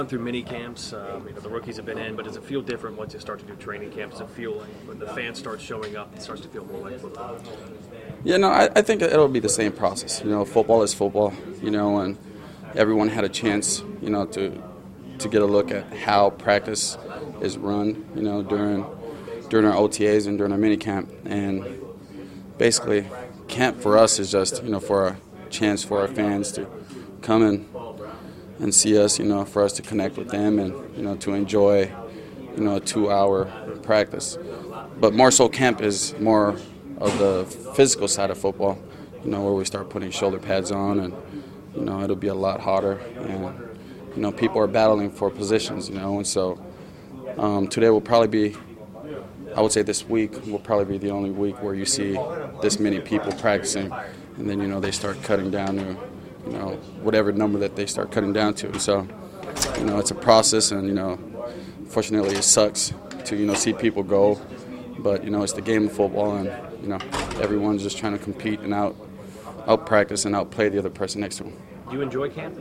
Through mini camps, the rookies have been in, but does it feel different once you start to do training camps? Does it feel like when the fans start showing up, it starts to feel more like football? Yeah, no, I think it'll be the same process. Football is football, and everyone had a chance, to get a look at how practice is run, during our OTAs and during our mini camp. And basically, camp for us is just, for a chance for our fans to come in and see us, for us to connect with them and, to enjoy, a 2-hour practice. But more so camp is more of the physical side of football, where we start putting shoulder pads on and, it'll be a lot hotter. And, people are battling for positions, and so today will probably be, I would say this week will probably be the only week where you see this many people practicing, and then, they start cutting down to, whatever number that they start cutting down to. So, it's a process, and, fortunately it sucks to, see people go. But, it's the game of football, and, everyone's just trying to compete and out practice and outplay the other person next to them. Do you enjoy camp?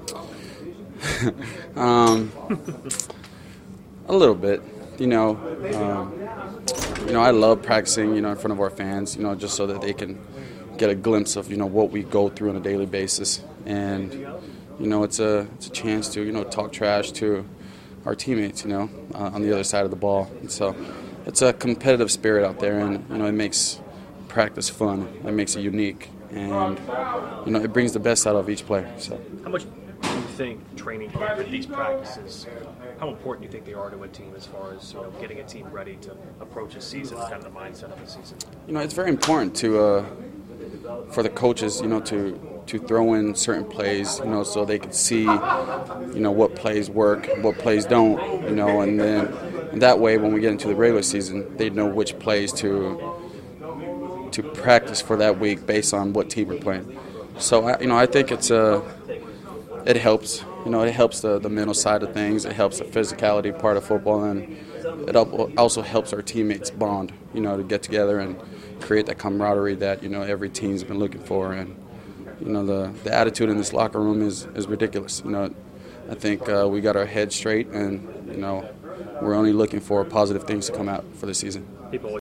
A little bit. I love practicing, in front of our fans, just so that they can get a glimpse of, what we go through on a daily basis. And, it's a chance to, talk trash to our teammates, on the other side of the ball. And so it's a competitive spirit out there, and, it makes practice fun. It makes it unique. And, it brings the best out of each player. So. How much do you think training camp and these practices, how important do you think they are to a team as far as, getting a team ready to approach a season, kind of the mindset of the season? It's very important to for the coaches, to throw in certain plays, so they can see, what plays work, what plays don't, and then and that way when we get into the regular season, they know which plays to practice for that week based on what team we're playing. So I think it helps. It helps the mental side of things. It helps the physicality part of football, and it also helps our teammates bond. To get together and create that camaraderie that every team's been looking for. And the attitude in this locker room is ridiculous. I think we got our heads straight, and we're only looking for positive things to come out for the season. People